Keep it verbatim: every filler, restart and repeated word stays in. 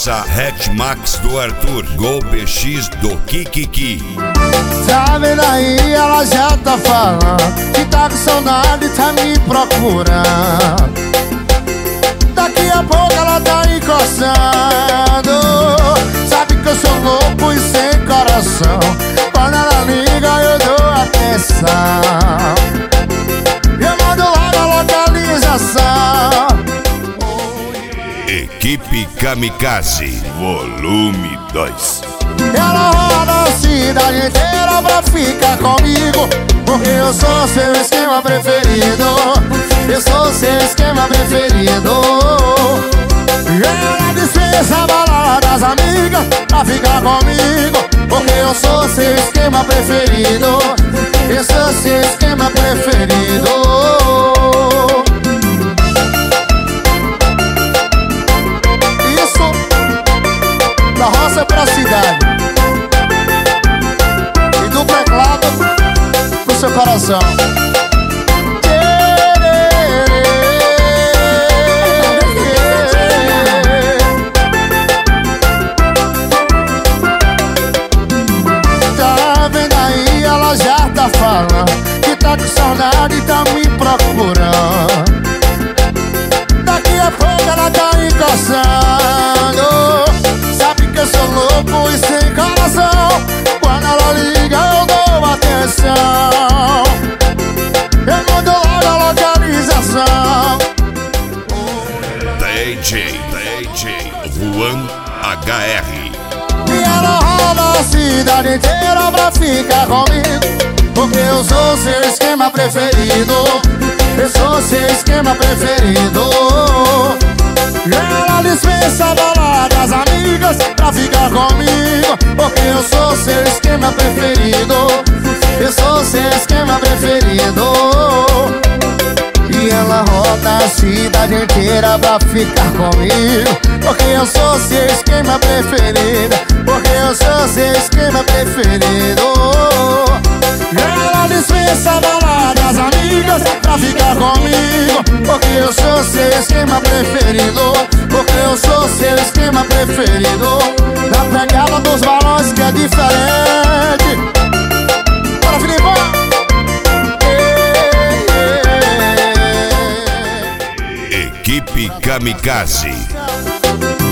nossa Hatchmax do Arthur, Gol B X do Kikiki. Tá vendo aí, ela já tá falando que tá com saudade, tá me procurando. Daqui a pouco ela tá encostando. Sabe que eu sou louco e sem coração. Quando ela liga eu dou atenção. Eu mando logo a localização. Equipe Kamikaze, volume dois. Ela roda a cidade inteira pra ficar comigo, porque eu sou seu esquema preferido. Eu sou seu esquema preferido. Ela dispensa a balada das amigas pra ficar comigo, porque eu sou seu esquema preferido. Eu sou seu esquema preferido. Da roça pra cidade e do teclado pro seu coração. Tá vendo aí, ela já tá falando que tá com saudade e tá me procurando. Daqui a pouco ela tá encostando. Eu sou louco e sem coração. Quando ela liga eu dou atenção. Eu mando logo a localização. D J, D J Juan H R. E ela roda a cidade inteira pra ficar comigo, porque eu sou seu esquema preferido. Eu sou seu esquema preferido. Ela dispensa a balada das amigas pra ficar comigo, porque eu sou seu esquema preferido. Eu sou seu esquema preferido. E ela roda a cidade inteira pra ficar comigo, porque eu sou seu esquema preferido. Porque eu sou seu esquema preferido. Ela dispensa a balada das amigas pra ficar comigo, porque eu sou seu esquema preferido. Porque eu sou seu esquema preferido. Na pegada dos balões que é diferente. Bora, Filipão! Equipe Kamikaze.